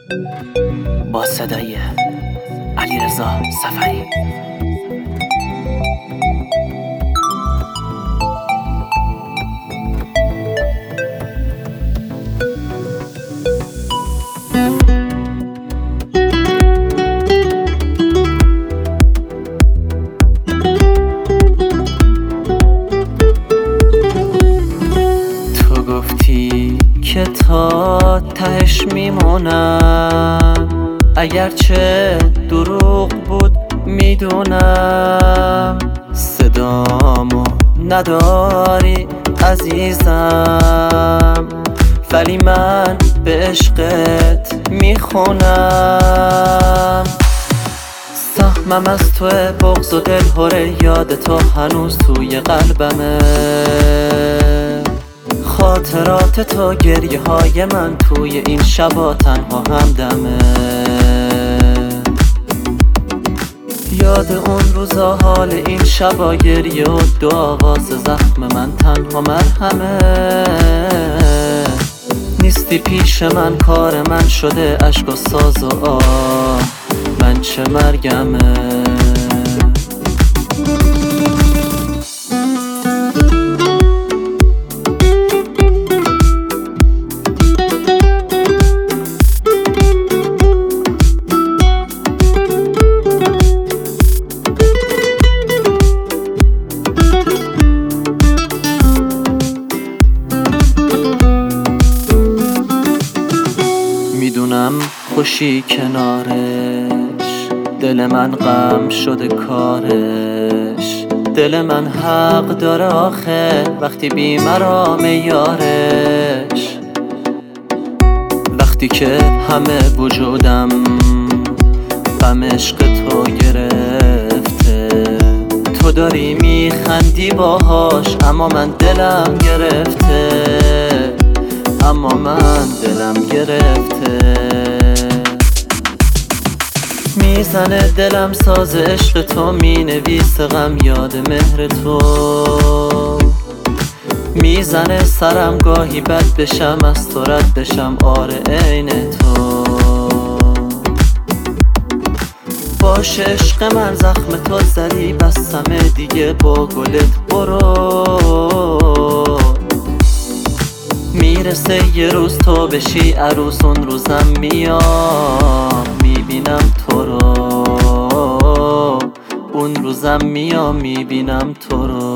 با صدای علیرضا صفایی. تو گفتی که تا تهش میمونم، اگرچه دروغ بود میدونم. صدامو نداری عزیزم، ولی من به عشقت میخونم. سهمم از توه، بغض و دلهره، یاد تو هنوز توی قلبمه. خاطرات تو، گریه های من توی این شبا تنها همدمه. یاد اون روزا، حال این شبا، گریه و دعا واسه زخم من تنها مرهمه. نیستی پیش من، کار من شده اشک و ساز و آه، من چه مرگمه. میدونم خوشی کنارش، دل من غم شده کارش. دل من حق داره آخه وقتی بی مرام یارش. وقتی که همه وجودم غم عشق تو گرفته، تو داری میخندی باهاش، اما من دلم گرفته. اما من دلم گرفته. میزنه دلم ساز عشق تو، مینویسه غم یاد مهر تو. میزنه سرم گاهی بد بشم، از تو رد بشم، آره عین تو. باشه عشق من، زخم تو زدی بستمه دیگه، با گلت برو. میرسه یه روز تو بشی عروس، اون روزم میام میبینم تو رو. اون روزم میام میبینم تو رو.